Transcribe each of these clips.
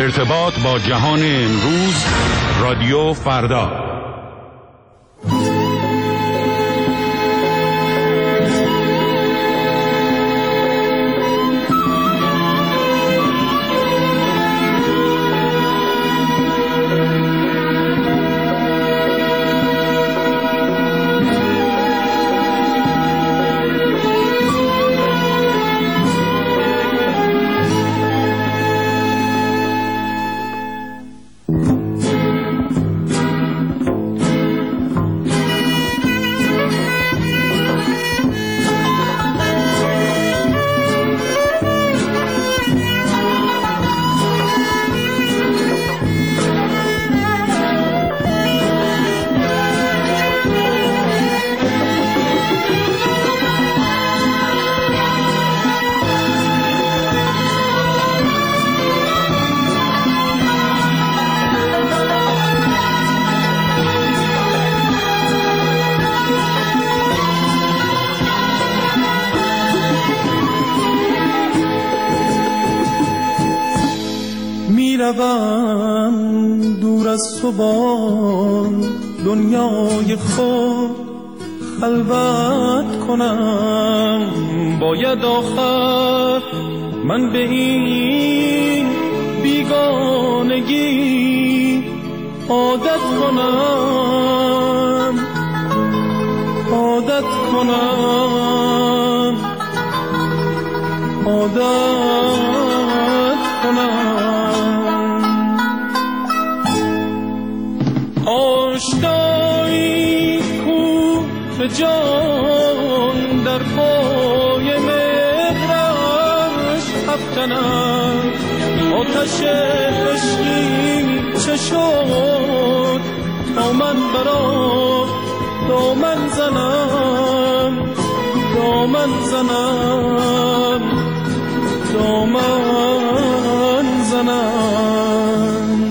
ارتباط با جهان امروز، رادیو فردا. میروم دور از تو با دنیای خود خلوت کنم، باید آخر من به این بیگانگی عادت کنم، عادت کنم، عادت کنم. آشنایی کو به جان در پای مهرش افکنم، آتش عشقی چه شد تا من برات دامن زنم، دامن زنم، دامن زنم.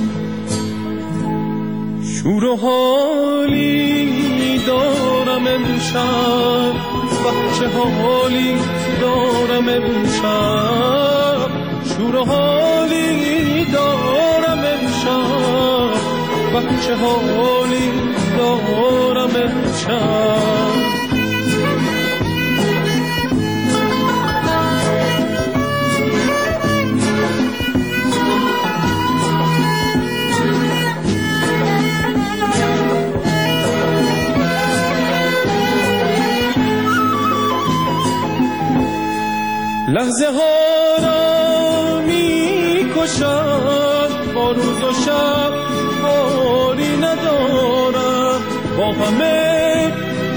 شور و حالی دارم امشب، چه حالی دارم امشب، شور و حالی دارم امشب، چه حالی دارم امشب. لحظه ها را می کشد، با روز و شب کاری ندارم، با همه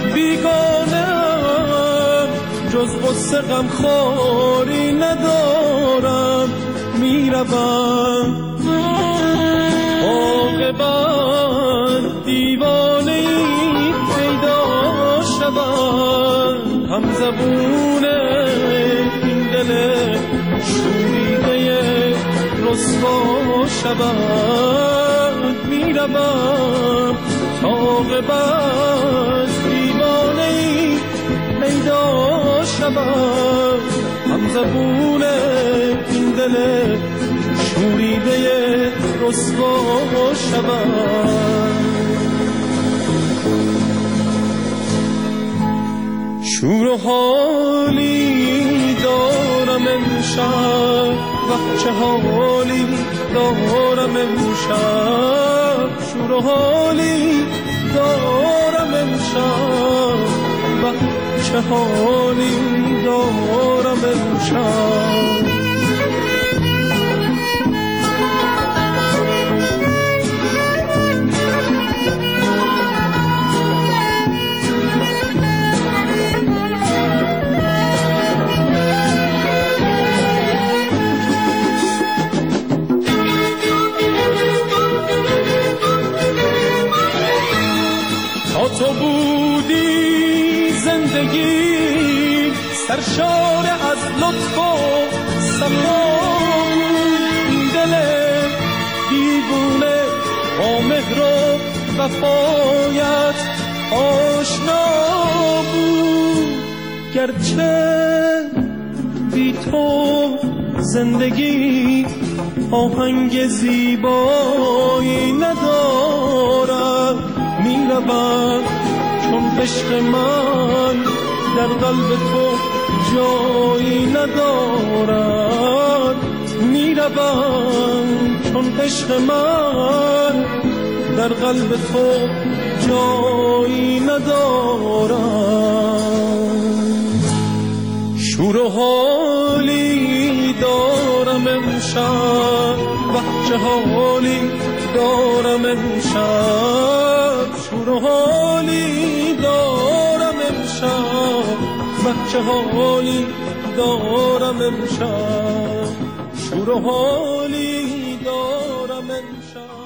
بیگانم، جز غصه غم خاری ندارم. میروم عاقبت دیوانه ای پیدا شود، هم زبونه شوریده رسوا شود. میروم عاقبت دیوانه‌ای پیدا شود، هم زبون این دل شوریده رسوا شود. شور و حالی دارم امشب، چه حالی دارم امشب، شور و حالی دارم امشب، چه حالی دارم امشب. تو بودی زندگی سرشار از لطف و صفا، این دل دیوونه با مهر و وفایت آشنا بود، گرچه بی تو زندگی آهنگ زیبایی ندارد، میروم چون عشق من در قلب تو جایی ندارد، میروم چون عشق من در قلب تو جایی ندارد. شور و حالی دارم امشب، چه حالی دارم امشب، شور و حالی دارم امشب، چه حالی دارم امشب، شور و حالی دارم امشب.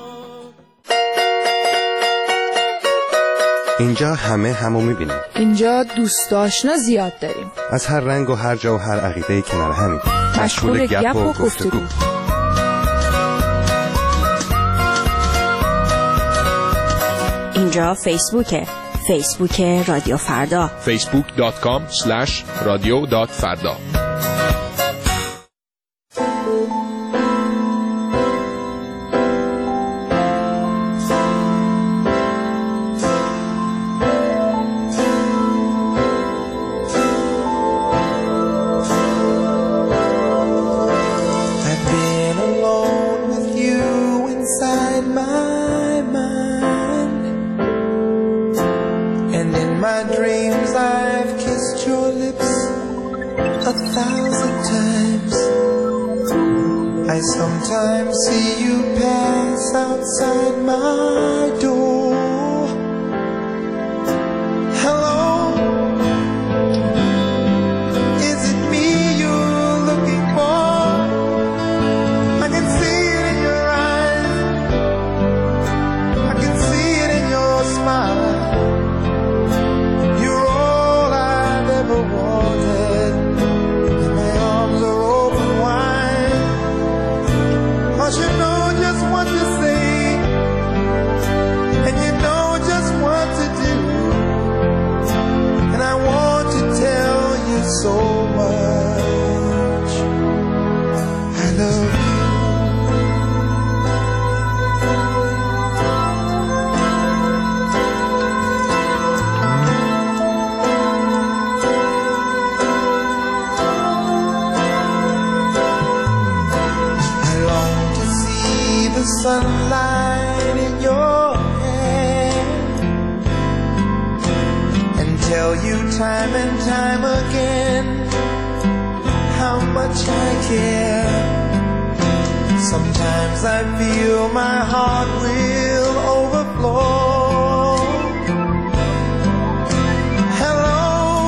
اینجا همو میبینیم. اینجا دوست آشنا زیاد داریم. از هر رنگ و هر جا و هر عقیده کنار همیم. مشغول گپ و گفتگو. اینجا فیسبوک رادیو فردا. facebook.com/radio.farda. I sometimes see you pass outside my door. Hello, is it me you're looking for? I can see it in your eyes, I can see it in your smile. You're all I've ever wanted, and my arms are open wide. 'Cause you know just what to say, and you know just what to do, and I want to tell you so much. I love you. I long to see the sunlight in your hand and tell you time and time again how much I care. Sometimes I feel my heart will overflow. Hello,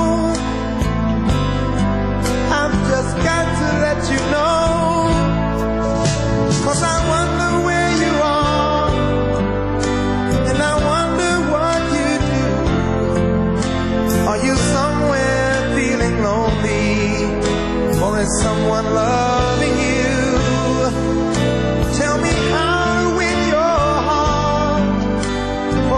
I've just got to let you know, 'cause I wonder where you are, and I wonder what you do. Are you somewhere feeling lonely, or is someone loving you? Tell me how to win your heart,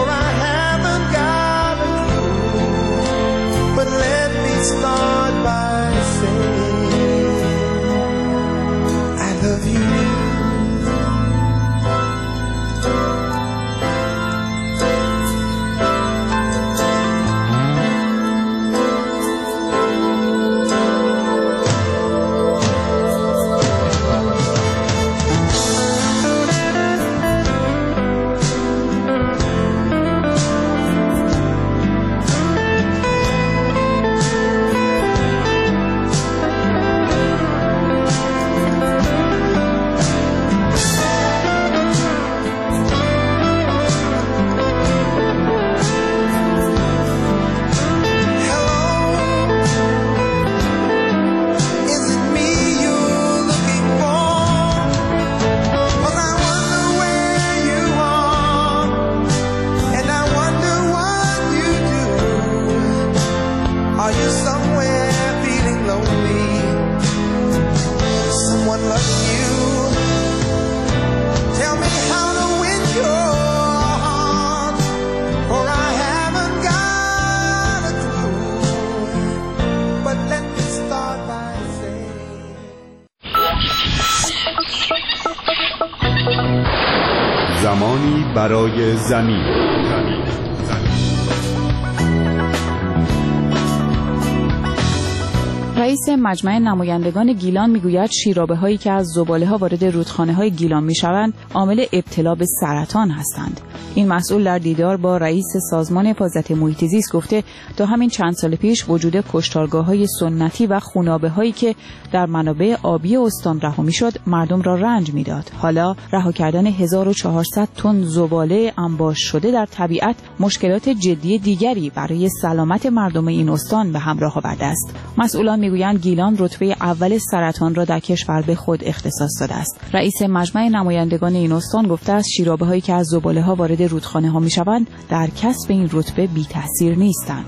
زمانی برای زمین. رئیس مجمع نمایندگان گیلان میگوید شیرابه‌هایی که از زباله‌ها وارد رودخانه‌های گیلان میشوند عامل ابتلا به سرطان هستند. این مسئول در دیدار با رئیس سازمان حفاظت محیط زیست گفته تا همین چند سال پیش وجود کشتارگاه‌های سنتی و خونابه‌هایی که در منابع آبی استان رها می‌شد مردم را رنج می‌داد. حالا رها کردن 1400 تن زباله انباش شده در طبیعت مشکلات جدی دیگری برای سلامت مردم این استان به همراه آورده است. مسئولان میگویند گیلان رتبه اول سرطان را در کشور به خود اختصاص داده است. رئیس مجمع نمایندگان این استان گفته است شیرابه‌هایی که از زباله‌ها وارد رودخانه‌ها می‌شوند در کسب این رتبه بی‌تأثیر نیستند.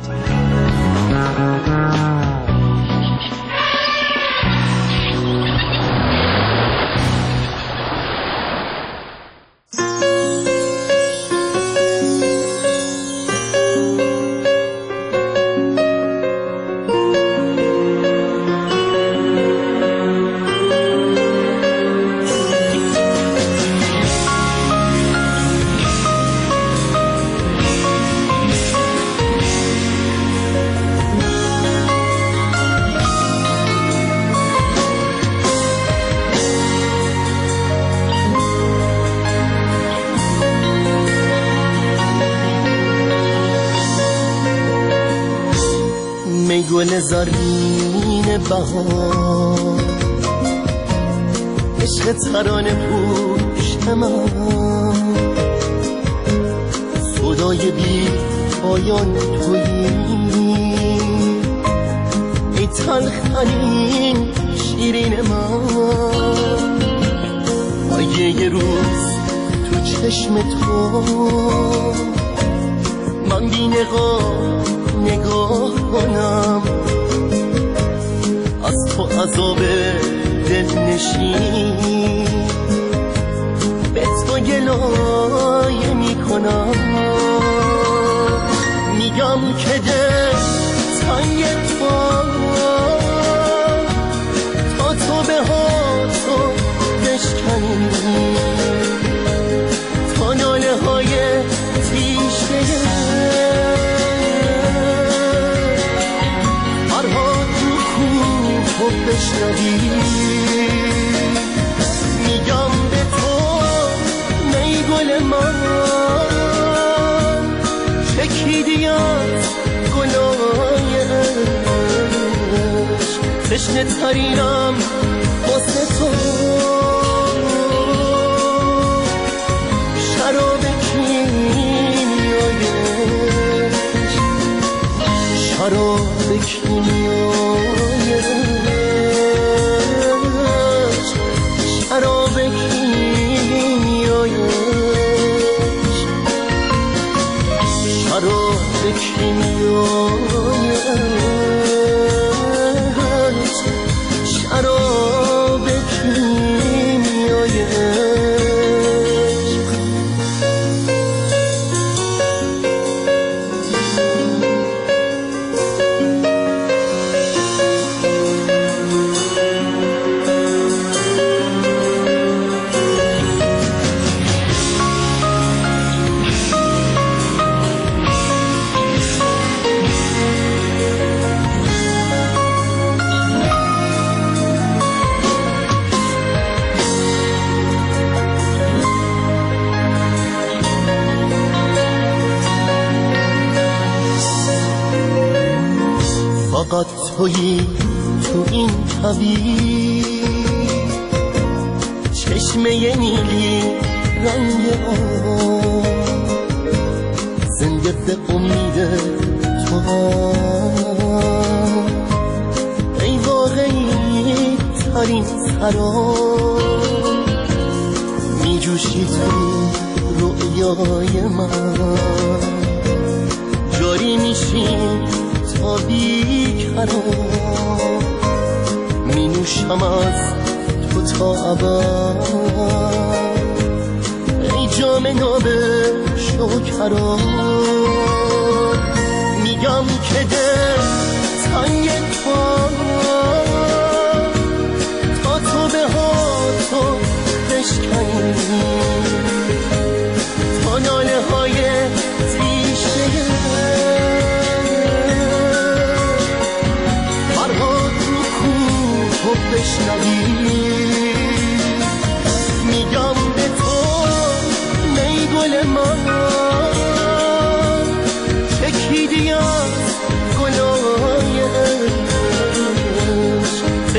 گل زرین بهار عشق ترانه پوشت من صدای بی پایان تویی ای تلخ‌ترین شیرین من آیه یه روز تو چشم تو من بی نگاه کنم از تو عذاب دل نشین به تو گلایه میکنم میگم که دل تنگ تا تو به ها تو بشکنی تا ناله های تیشه بشنوی میگم به تو نی گل من چکیدی از گلای عشق تشنه ترینم واسه تو شراب کیمیای شراب کیمیای شراب کیمیای شراب کیمیای شراب کیمیای فقط تویی تو این کویر چشمه نیلی رنگ آب زنده به امید تو ای واقعی ترین سراب می جوشی تو رویای من جاری میشی تا بیکران می نوشم از تو تا ابد ای جام ناب شکران میگم که دل تنگ تا تو به ها تو بشکنی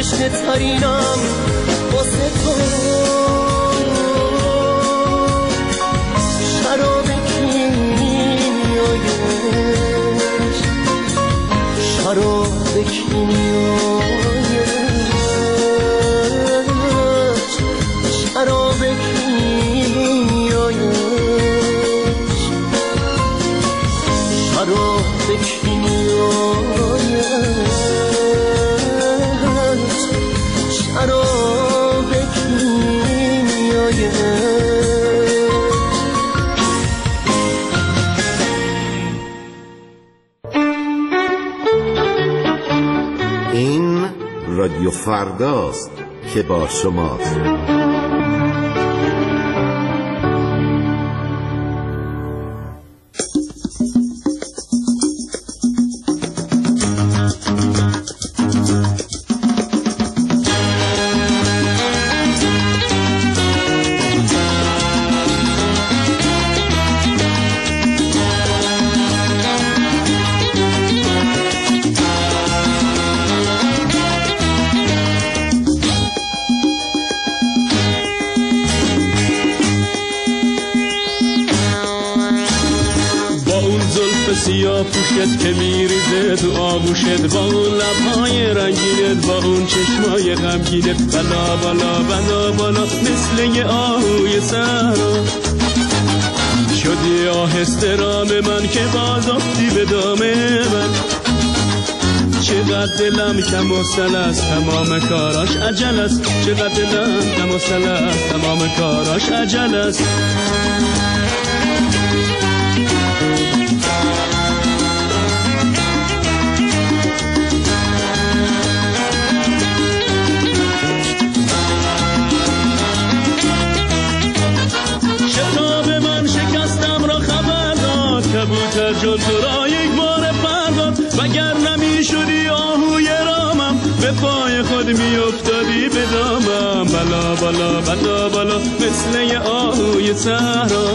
تشنه ترینم واسه تو شراب کیمیایش شراب کیمیایش شراب کیمیایش شراب کیمیایش شراب کیمیایش. این رادیو فرداست که با شماست. سیاه پوشت که میریزه تو آغوشت، با اون لبهای رنگینت، با اون چشمای غمگینت، بلا بالا بلا بالا مثل یه آهوی صحرا شدی آهسته رام من که باز افتی به دام من. چقدر دلم کم و سل است تمام کاراش عجل است، چقدر دلم کم و سل است تمام کاراش عجل است. کبوتر جان تو را یک بار پرداد، وگر نمی شدی آهوی رامم به پای خود می افتادی به دامم. بلا بلا بلا بلا مثل یه آهوی صحرا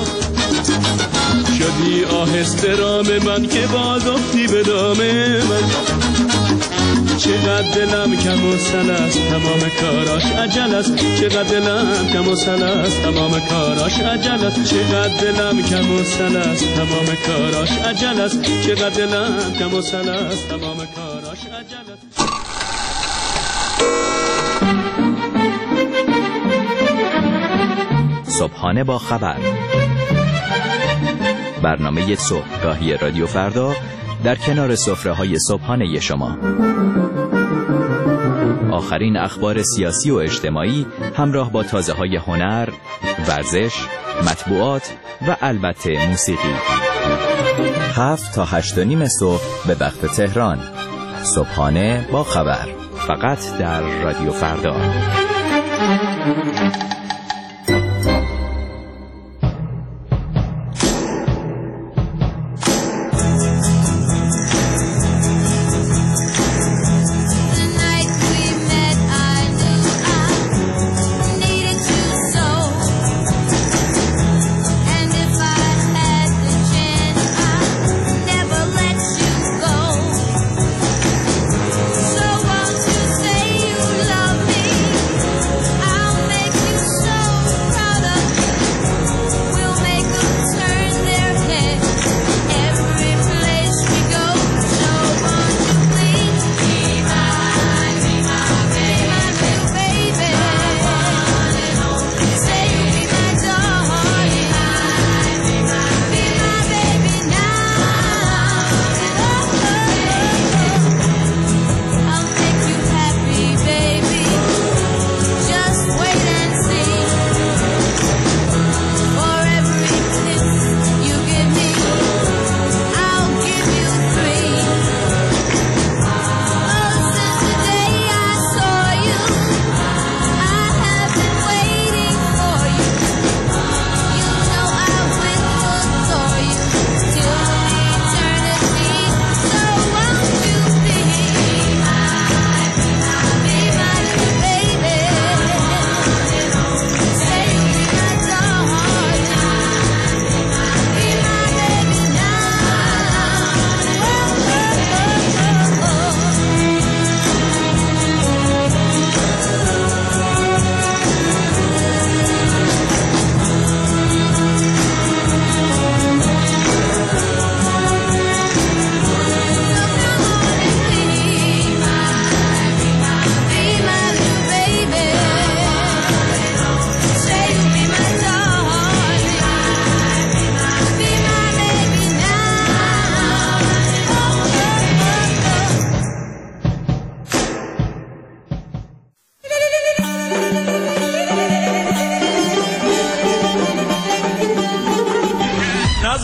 شدی آهسته رام من که باز افتی به دام من. چقدر دلم کم و سل است تمام کاراش عجل است، چقدر دلم کم و سل است تمام کاراش عجل است، چقدر دلم کم و سل است تمام کاراش عجل است، چقدر دلم کم و سل است تمام کاراش عجل است. صبحانه با خبر، برنامه صبحگاهی رادیو فردا در کنار سفره‌های صبحانه شما. آخرین اخبار سیاسی و اجتماعی همراه با تازه‌های هنر، ورزش، مطبوعات و البته موسیقی. 7 تا 8:30 صبح به وقت تهران. صبحانه با خبر، فقط در رادیو فردا.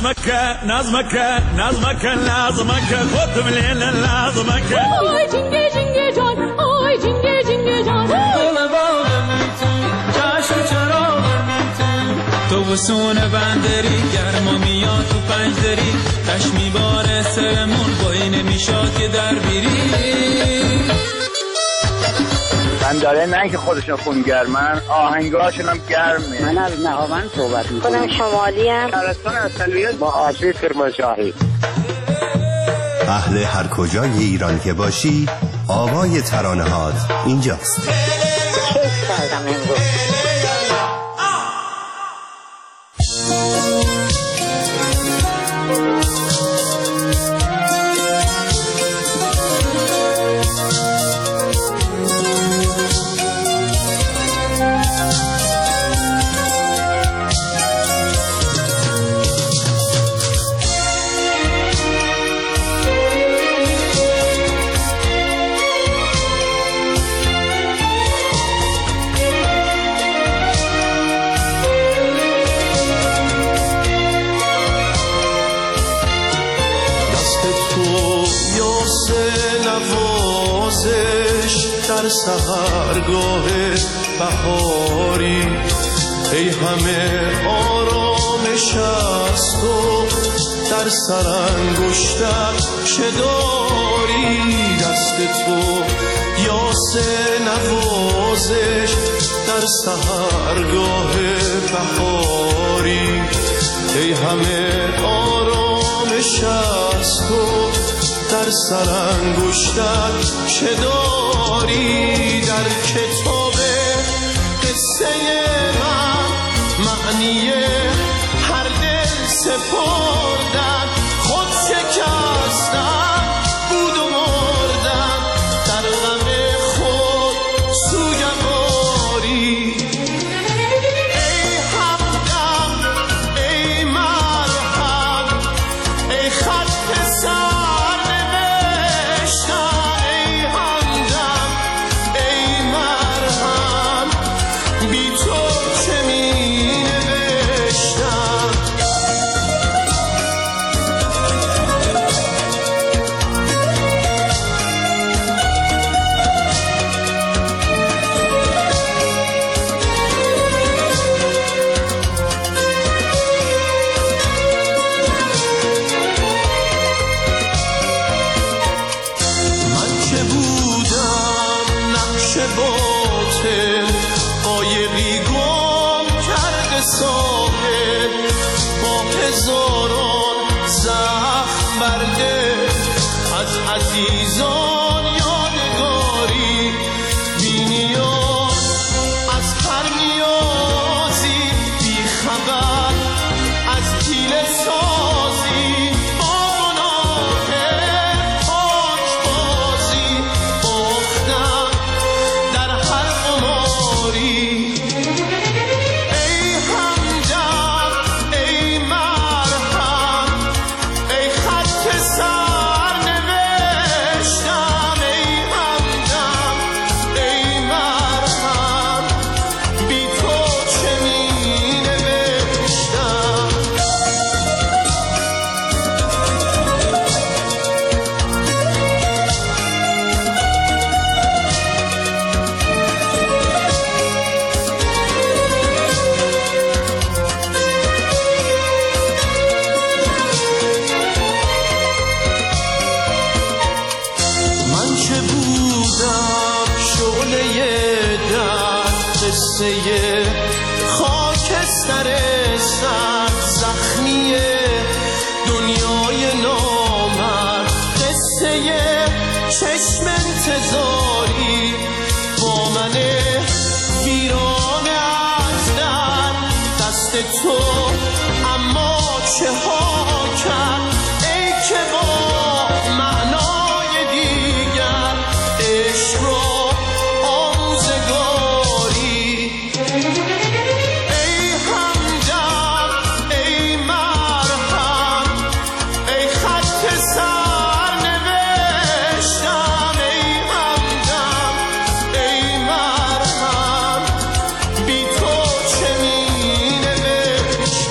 نظمك نظمك نظمك نظمك خد من نظمك آی جنگه جنگه جان آی جنگه جنگه جان تو بسون بندری گرما میاد تو پنجدری تشمی باره سرمون بایی نمیشاد که در بیری بنداره نه که خودشون خونگرمن آهنگاشون هم گرمه. من از نهاوند صحبت میکنم. خودم شمالی ام. شهرستان اصلیت با آسیب کرمانشاهی. اهل هر کجای ایران که باشی آوای ترانه‌هات اینجاست. کیف کردم امروز. در سحرگاه بهاری ای همه آرامش است و در سرانگشتت چه داری دست تو یاس نوازش در سحرگاه بهاری ای همه آرامش است و در سرانگشتت چه داری در کتاب قصه من معنی هر دل سپردن خود شکستن بود و مردن در غم خود سوگواری ای همدم ای مرهم ای خط سر عزیزان یادگاری بینیاز از هر نیازی بی خبر از پیل سازی با گناه پاکبازی باختم در هر قماری ای همدم ای مرهم ای خط سر خاکستر سر زخمی دنیای نامرد قصه چشم انتظاری با من ویران از در دست تو اما چه ها کرد ای که با معنای دیگر عشق را آموزگاری بی تو چه می نوشتم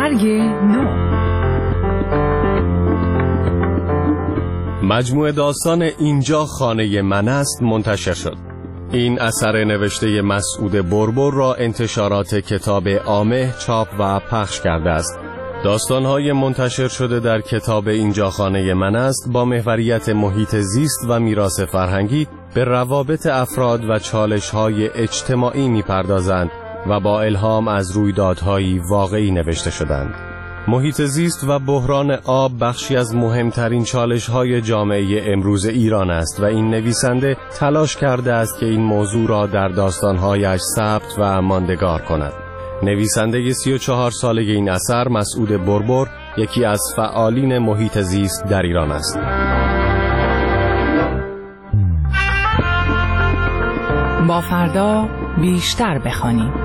برگ نو. مجموعه داستان اینجا خانه من است منتشر شد. این اثر نوشته مسعود بربر را انتشارات کتاب عامه چاپ و پخش کرده است. داستان‌های منتشر شده در کتاب اینجا خانه من است با محوریت محیط زیست و میراث فرهنگی به روابط افراد و چالش‌های اجتماعی می‌پردازند و با الهام از رویدادهای واقعی نوشته شدند. محیط زیست و بحران آب بخشی از مهمترین چالش‌های جامعه امروز ایران است و این نویسنده تلاش کرده است که این موضوع را در داستان‌هایش ثبت و ماندگار کند. نویسنده 34 ساله این اثر مسعود بربر یکی از فعالین محیط زیست در ایران است. با فردا بیشتر بخوانیم.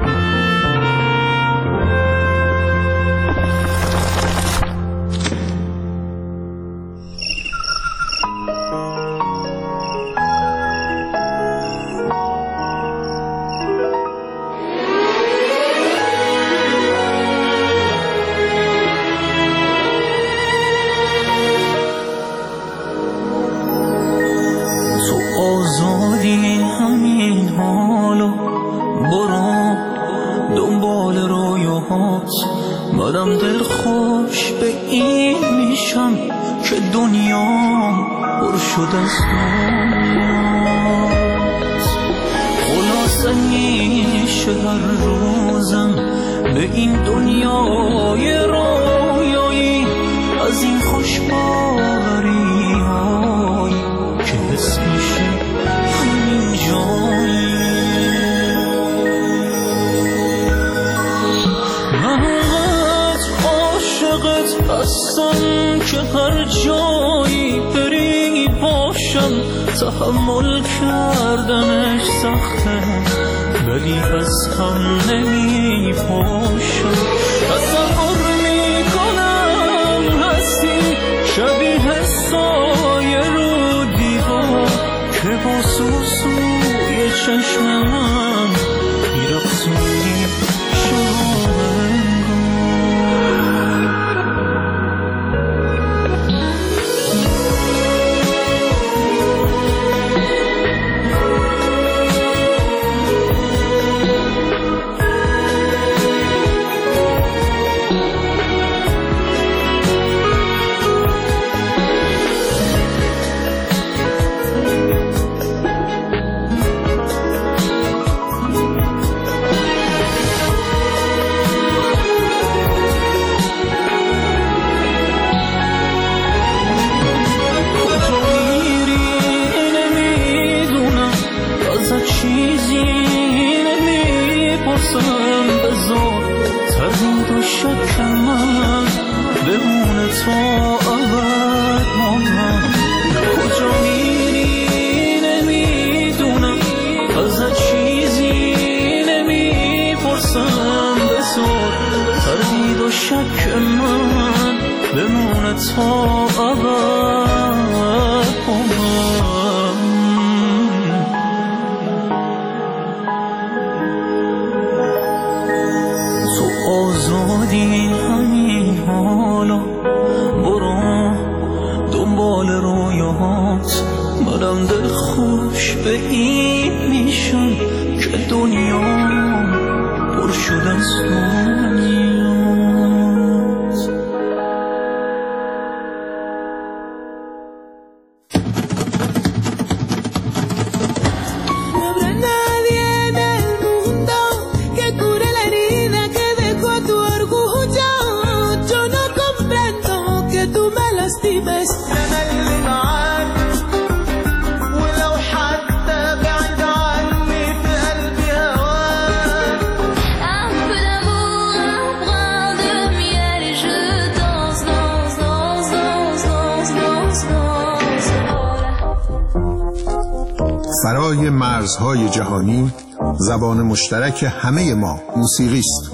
مادم دل خوش به این میشم که دنیام پر شد از دنیاست. خلاصه میشه هر روزم به این دنیای رویایی از این خوش باوری هایی که حس میشه همین جایی. هستم که هر جایی بری باشم، تحمل کردنش سخته ولی از هم نمی پاشم. تصور میکنم هستی شبیه سایه رو دیوار که با سوسوی چشم من میرقصونی فرای مرزهای جهانی زبان مشترک همه ما موسیقی است.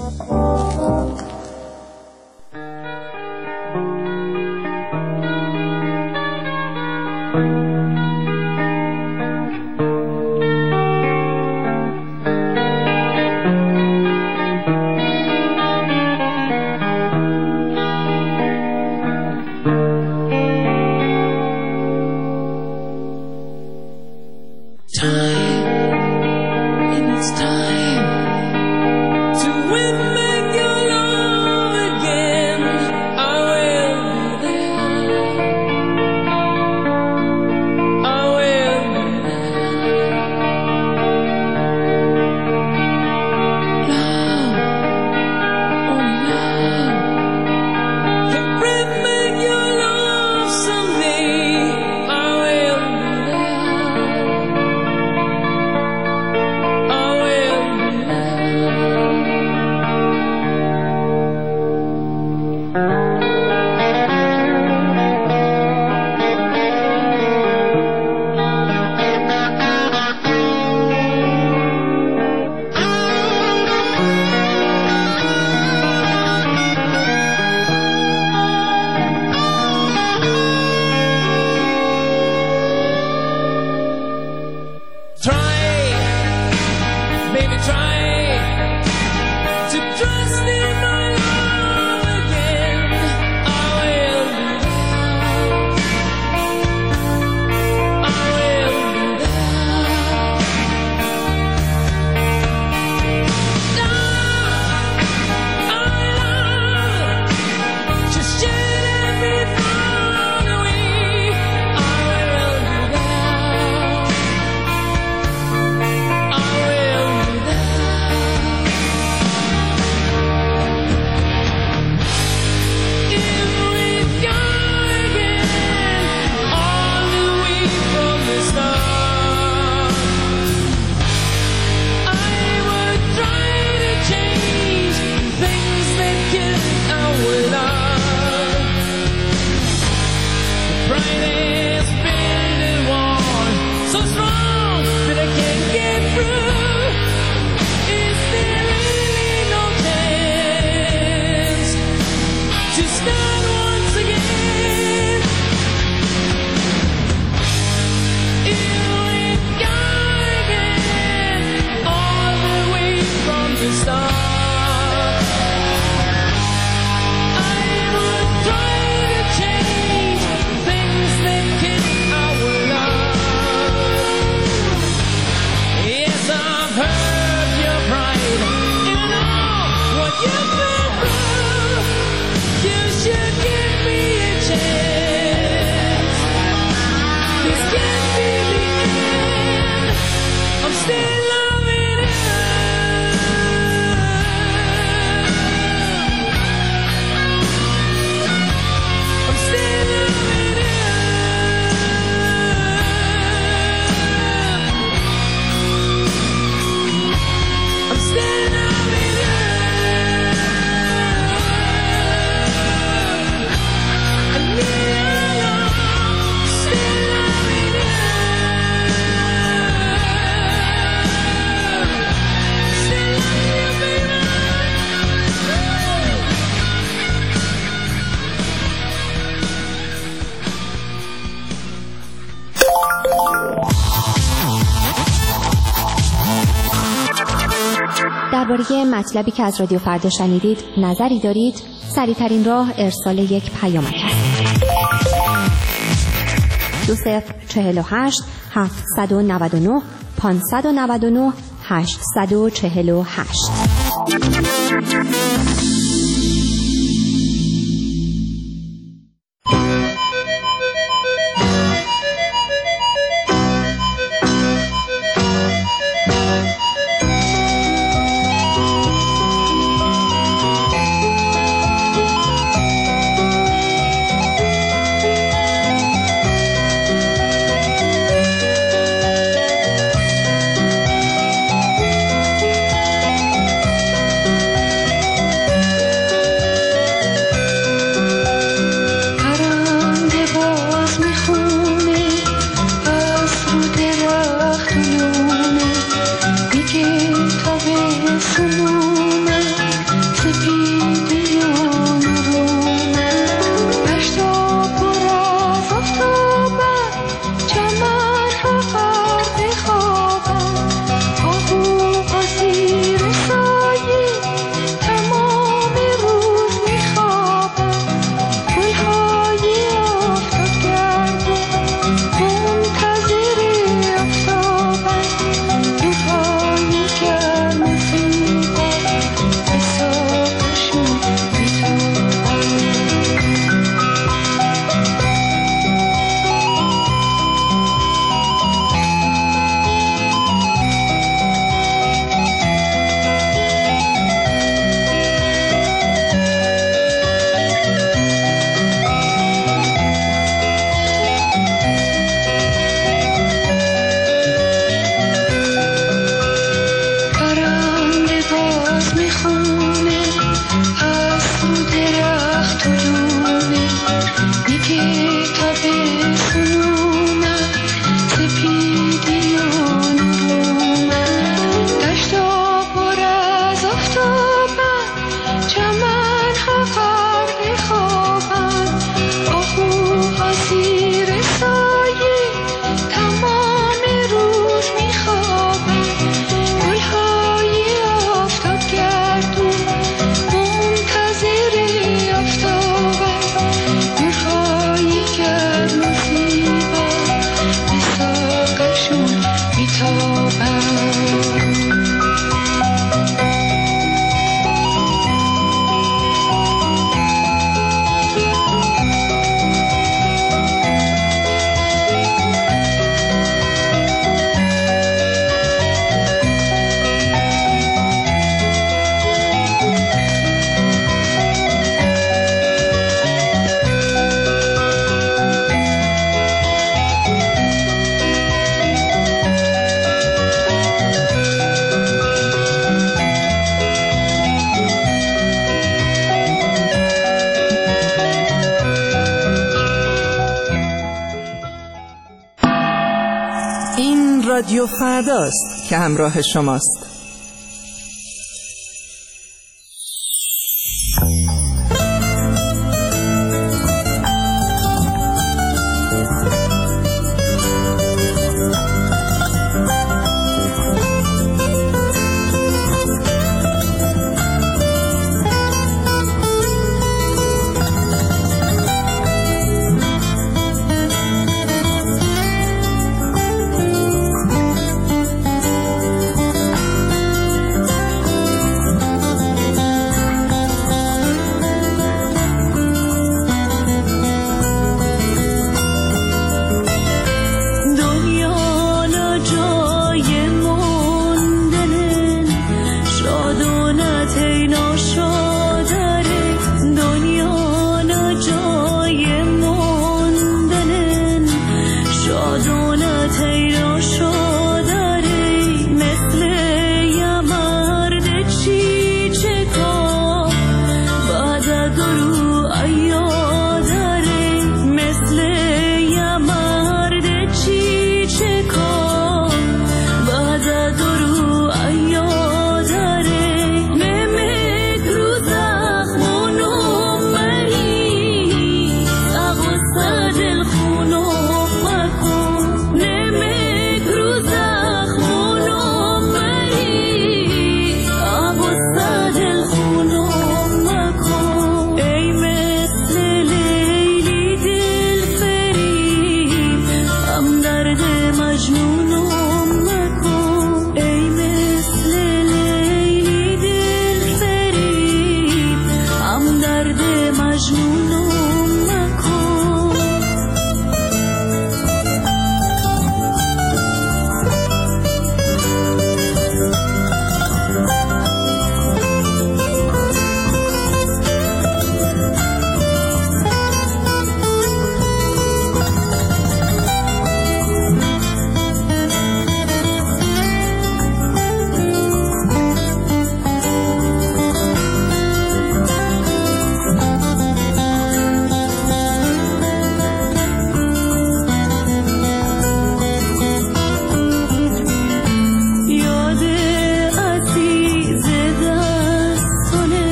درباره مطلبی که از رادیو فردا شنیدید نظری دارید؟ سریع‌ترین راه ارسال یک پیامک است. 2048 799 599 848. رادیو فرداست که همراه شماست.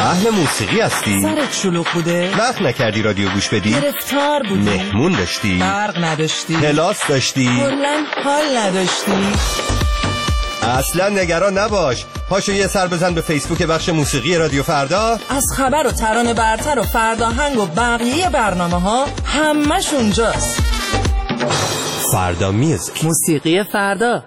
اهل موسیقی هستی؟ سرت شلوغ بوده؟ وقت نکردی رادیو گوش بدی؟ گرفتار بودی؟ مهمون داشتی؟ برق نداشتی؟ کلاس داشتی؟ کلاً حال نداشتی؟ اصلا نگران نباش، پاشو یه سر بزن به فیسبوک بخش موسیقی رادیو فردا. از خبر و ترانه برتر و فرداهنگ و بقیه برنامه ها همش اونجاست. فردا میوزیک، موسیقی فردا.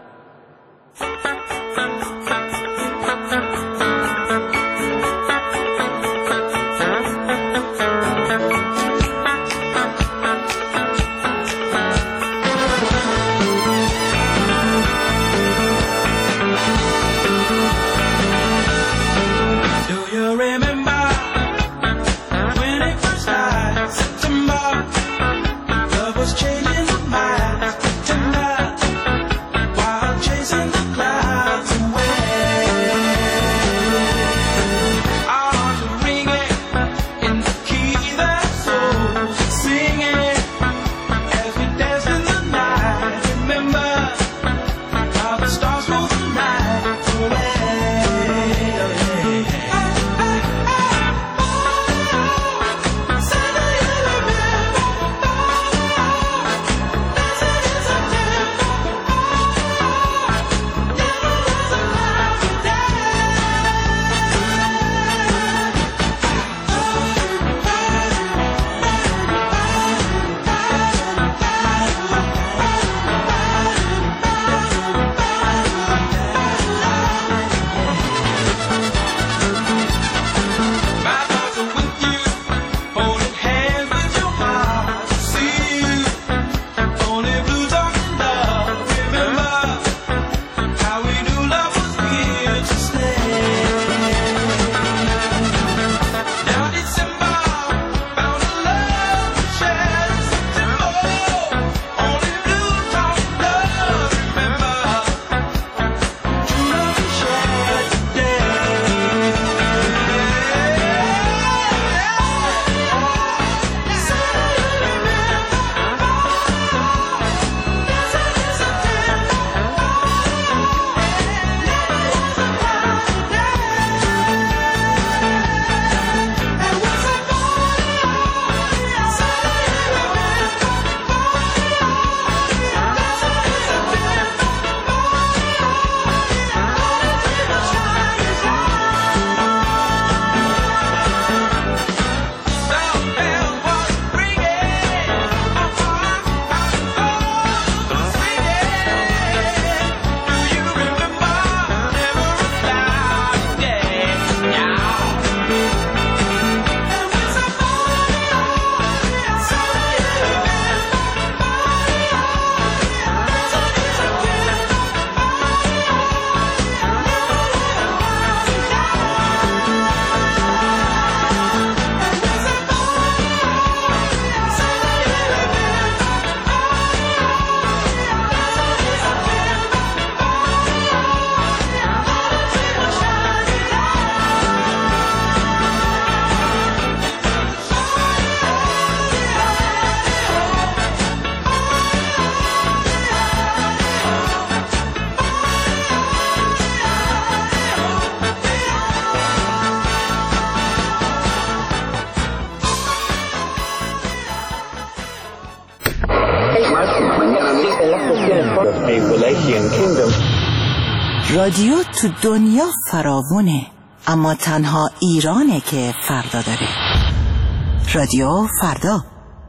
رادیو تو دنیا فراوونه، اما تنها ایرانه که فردا داره. رادیو فردا.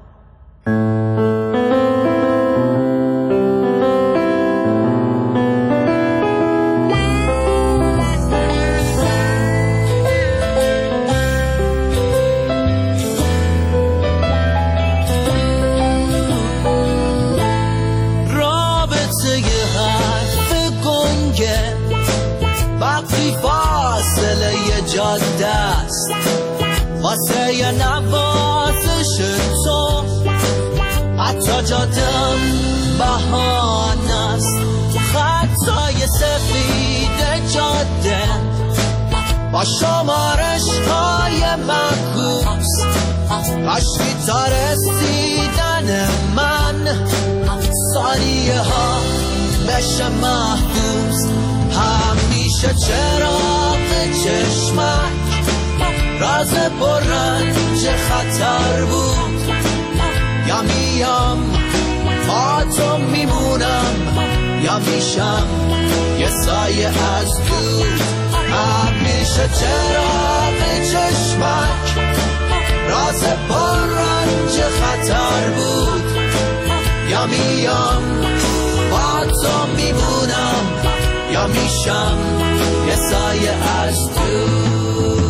واسه یه نوازش تو حتی جادم بهانه است، خطای سفید جاده با شمارش های معکوس، عشقی تا رسیدن من ثانیه ها بشه محبوس، همیشه چراغ چشمک راز پررنج خطر بود. یا میام با تو میمونم یا میشم یه سایه از دور. همیشه چراغ چشمک راز پررنج خطر بود. یا میام با تو میمونم یا میشم یه سایه از دور.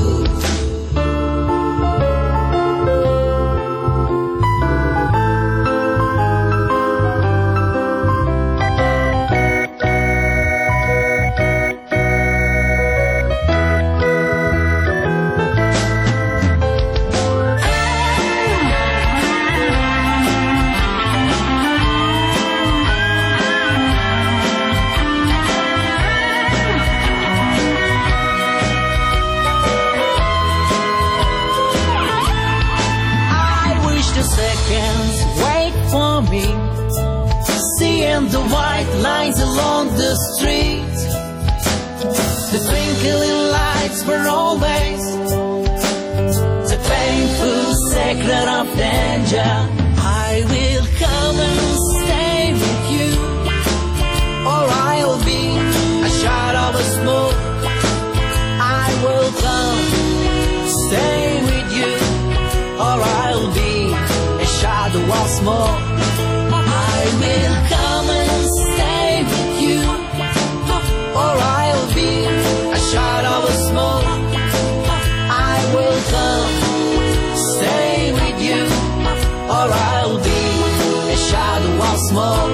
The white lines along the street, the twinkling lights were always the painful secret of danger. I will come and stay with you, or I'll be a shadow of smoke. I will come stay with you, or I'll be a shadow of smoke. I will come and stay with you, or I'll be a shadow of smoke. I will come stay with you, or I'll be a shadow of smoke.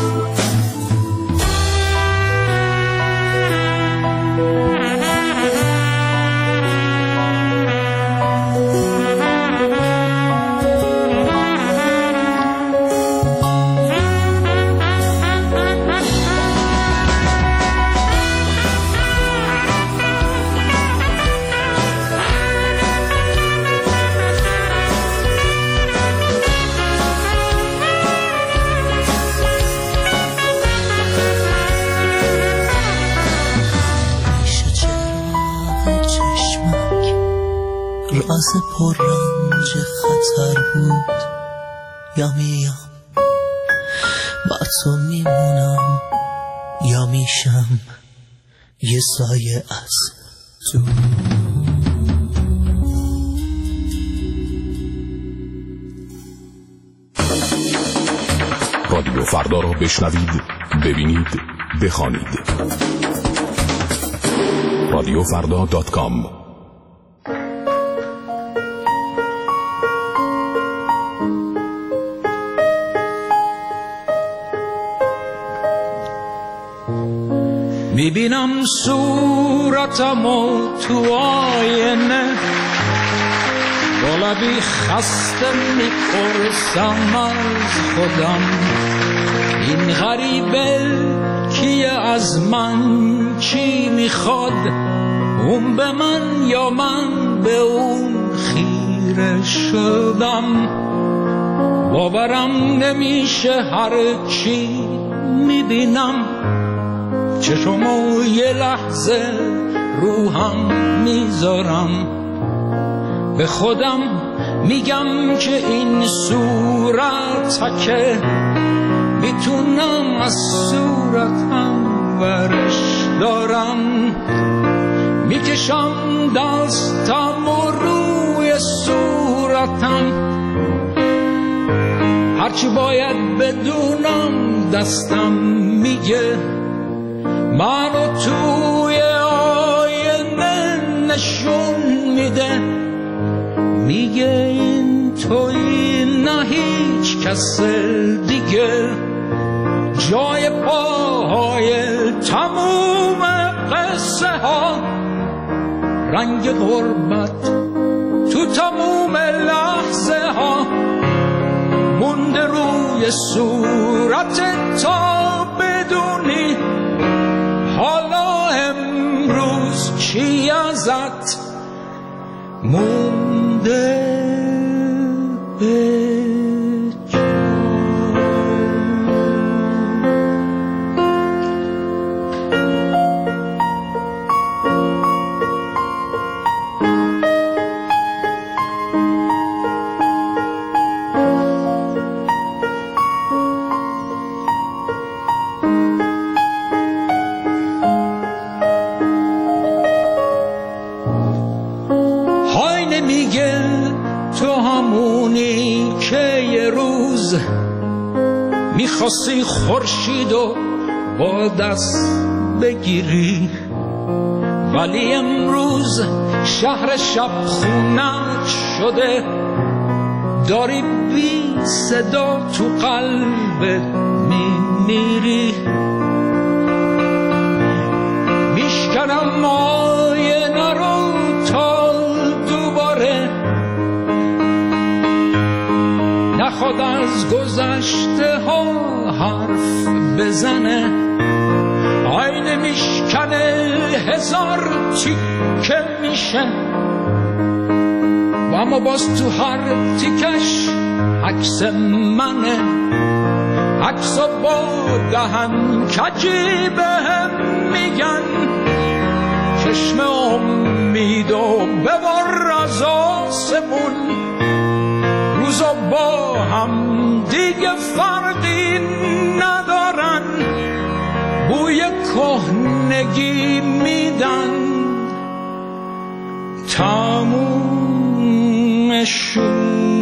راز پررنج خطر بود. یا میام با تو میمونم یا میشم یه سایه از تو. رادیو فردا را بشنوید، ببینید، بخوانید. radiofrda.com. میبینم صورتمو تو آینه، با لبی خسته میپرسم از خودم این غریبه کیه، از من چی میخواد، اون به من یا من به اون خیره شدم. باورم نمیشه هر چی میبینم، چشمو یه لحظه روحم میذارم، به خودم میگم که این صورتکه میتونم از صورتم ورش دارم. میکشم دستم و روی صورتم، هرچی باید بدونم دستم میگه، منو توی آینه نشون میده، میگه این توی نه هیچ کس دیگه، جای پاهای تموم قصه ها، رنگ غربت تو تموم لحظه ها، مونده روی صورتت تا بدونی حالا امروز چی ازت مونده به میگه تو همونی که یه روز میخواستی خورشید و با دست بگیری، ولی امروز شهر شب خونت شده، داری بی صدا تو قلبت میمیری. میشکنم آینه رو تا دوباره نخواد از گذشته ها حرف بزنه، آینه میشکنه هزار تیکه میشه و اما باز تو هر تیکش عکس منه، عکسا با دهن کجی بهم میگن چشم امید و ببر از آسمون، روزا با هم دیگه فرقی ندارن، بوی کهنگی میدن، تمومشون.